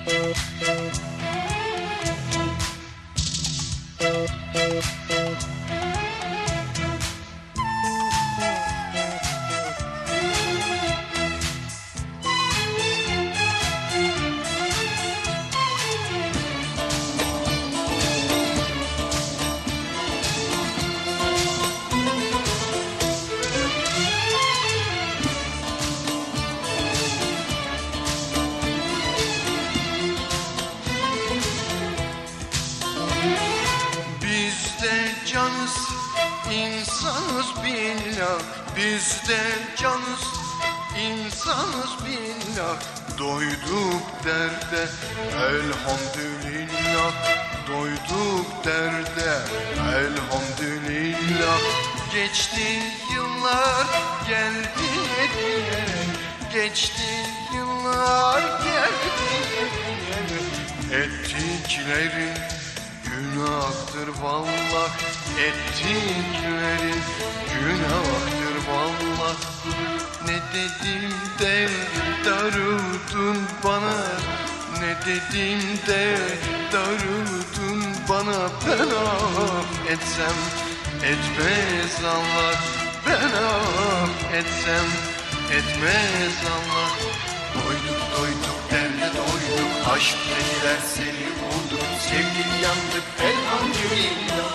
Canız, insanız billah. Biz de canız, insanız billah. Doyduk derde elhamdülillah. Doyduk derde elhamdülillah. Geçti yıllar geldi diye, geçti yıllar geldi diye. Ettiklerin günahtır vallah, ettiklerin günahtır vallah. Ne dedim de darıldın bana, ne dedim de darıldın bana. Ben etsem etmez Allah, ben etsem etmez Allah. Doyduk doyduk derde doyduk, aşk dediler seni bulduk, sevdik yandık elhamdülillah.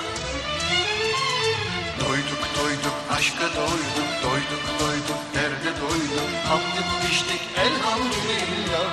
Doyduk doyduk aşka doyduk, doyduk doyduk derde doyduk, tattık içtik elhamdülillah.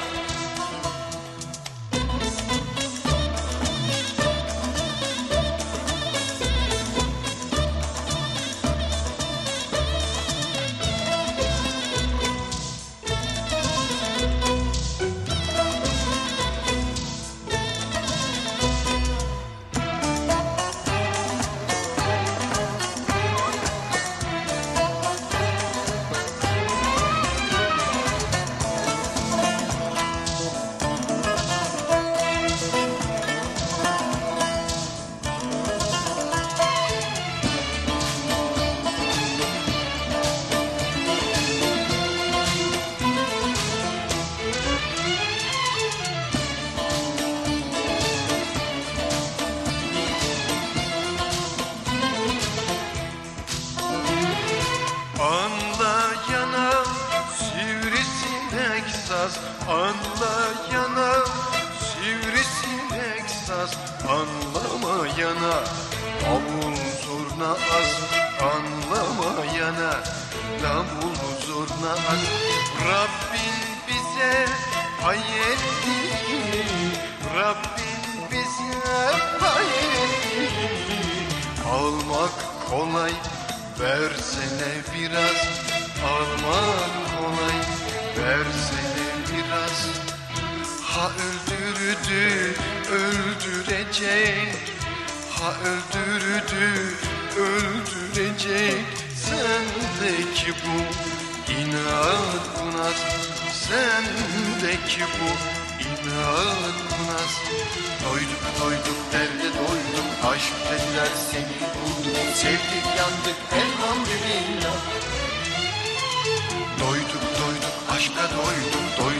Anlayana sivrisinek saz, anlayana sivrisinek saz, anlamayana davul zurna az, anlamayana davul zurna az. Rabbin bize pay etti, Rabbin bize pay etti. Almak kolay, versene biraz, almak kolay, versene biraz. Ha öldürdü, öldürecek, ha öldürdü, öldürecek. Sendeki bu inat bu naz, sendeki bu inat bu naz. Doyduk doyduk derde doyduk, aşk dediler seni bulduk, sevdik yandık elhamdülillah. Doyduk doyduk aşka doyduk, doyduk